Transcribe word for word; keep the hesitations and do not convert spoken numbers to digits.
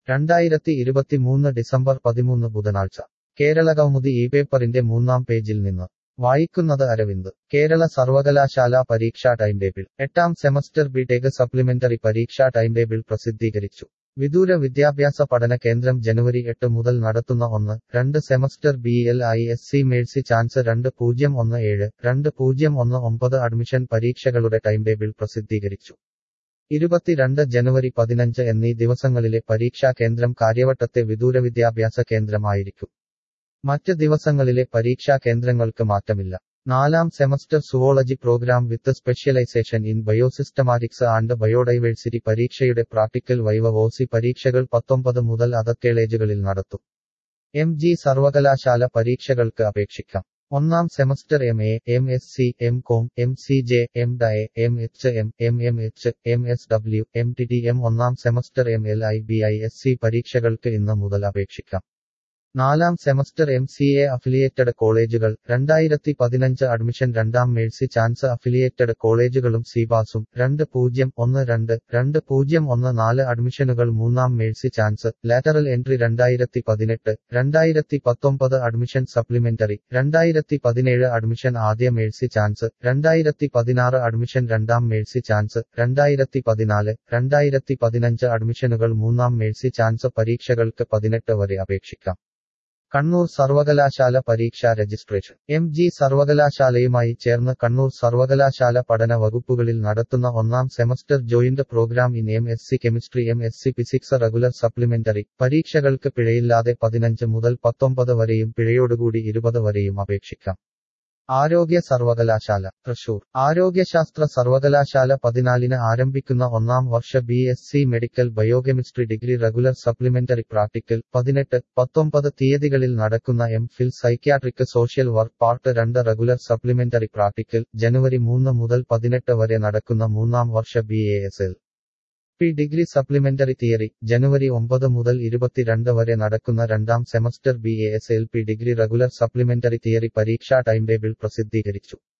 രണ്ടായിരത്തി ഇരുപത്തിമൂന്ന് ഡിസംബർ പതിമൂന്ന് ബുധനാഴ്ച കേരളകൗമുദി ഈ പേപ്പറിന്റെ മൂന്നാം പേജിൽ നിന്ന് വായിക്കുന്നത് അരവിന്ദ്. കേരള സർവകലാശാല പരീക്ഷാ ടൈംടേബിൾ. എട്ടാം സെമസ്റ്റർ ബി ടെക് സപ്ലിമെന്ററി പരീക്ഷാ ടൈംടേബിൾ പ്രസിദ്ധീകരിച്ചു. വിദൂര വിദ്യാഭ്യാസ പഠന കേന്ദ്രം ജനുവരി എട്ട് മുതൽ നടത്തുന്ന ഒന്ന്, രണ്ട് semester B L I S C mercy chance രണ്ട് പൂജ്യം ഒന്ന് ഏഴ്, രണ്ട് പൂജ്യം ഒന്ന് ഒമ്പത് അഡ്മിഷൻ പരീക്ഷകളുടെ ടൈംടേബിൾ പ്രസിദ്ധീകരിച്ചു. ഇരുപത്തിരണ്ട് ജനുവരി പതിനഞ്ച് എന്നീ ദിവസങ്ങളിലെ പരീക്ഷാ കേന്ദ്രം കാര്യവട്ടത്തെ വിദൂരവിദ്യാഭ്യാസ കേന്ദ്രമായിരിക്കും. മറ്റ് ദിവസങ്ങളിലെ പരീക്ഷാ കേന്ദ്രങ്ങൾക്ക് മാറ്റമില്ല. നാലാം semester zoology programme with specialisation in biosystematics and biodiversity പരീക്ഷയുടെ പ്രാക്ടിക്കൽ വൈവ ഒ സി പരീക്ഷകൾ പത്തൊമ്പത് മുതൽ അതത് കോളേജുകളിൽ നടത്തും. എം ജി സർവകലാശാല പരീക്ഷകൾക്ക് അപേക്ഷിക്കാം. ഒന്നാം semester M A, M S C, M com, M C J, M D A, M H M, M M H, M S W, M T T M ഒന്നാം semester M L I B I S C പരീക്ഷകൾക്ക് ഇന്ന് മുതൽ അപേക്ഷിക്കാം. നാലാം semester M C A affiliated കോളേജുകൾ രണ്ടായിരത്തി പതിനഞ്ച് admission രണ്ടാം മേഴ്സി ചാൻസ് അഫിലിയേറ്റഡ് കോളേജുകളും സിബാസും രണ്ട് പൂജ്യം ഒന്ന് രണ്ട്, രണ്ട് പൂജ്യം ഒന്ന് നാല് അഡ്മിഷനുകൾ മൂന്നാം മേഴ്സി ചാൻസ് ലാറ്ററൽ എൻട്രി രണ്ടായിരത്തി പതിനെട്ട്, രണ്ടായിരത്തി പത്തൊമ്പത് അഡ്മിഷൻ സപ്ലിമെന്ററി, രണ്ടായിരത്തി പതിനേഴ് അഡ്മിഷൻ ആദ്യ മേഴ്സി ചാൻസ്, രണ്ടായിരത്തി പതിനാറ് അഡ്മിഷൻ രണ്ടാം മേഴ്സി ചാൻസ്, രണ്ടായിരത്തി പതിനാല്, രണ്ടായിരത്തി പതിനഞ്ച് അഡ്മിഷനുകൾ മൂന്നാം മേഴ്സി ചാൻസ് പരീക്ഷകൾക്ക് പതിനെട്ട് വരെ അപേക്ഷിക്കാം. കണ്ണൂർ സർവകലാശാല പരീക്ഷാ രജിസ്ട്രേഷൻ. എം ജി സർവകലാശാലയുമായി ചേർന്ന് കണ്ണൂർ സർവകലാശാല പഠന വകുപ്പുകളിൽ നടത്തുന്ന ഒന്നാം semester joint programme in M S C chemistry, M S C physics regular supplementary പരീക്ഷകൾക്ക് പിഴയില്ലാതെ പതിനഞ്ച് മുതൽ പത്തൊമ്പത് വരെയും പിഴയോടുകൂടി ഇരുപത് വരെയും അപേക്ഷിക്കാം. ആരോഗ്യ സർവകലാശാല തൃശൂർ. ആരോഗ്യശാസ്ത്ര സർവകലാശാല പതിനാലിന് ആരംഭിക്കുന്ന ഒന്നാം വർഷ B S C medical biochemistry degree regular supplementary practical പതിനെട്ട്, പത്തൊമ്പത് തീയതികളിൽ നടക്കുന്ന M phil psychiatric social work part രണ്ട് റെഗുലർ സപ്ലിമെന്ററി പ്രാക്ടിക്കൽ ജനുവരി മൂന്ന് മുതൽ പതിനെട്ട് വരെ നടക്കുന്ന മൂന്നാം വർഷ B A S L P degree supplementary theory ജനുവരി ഒമ്പത് മുതൽ ഇരുപത്തിരണ്ട് വരെ നടക്കുന്ന രണ്ടാം semester B A S L P degree regular supplementary theory പരീക്ഷാ ടൈംടേബിൾ പ്രസിദ്ധീകരിച്ചു.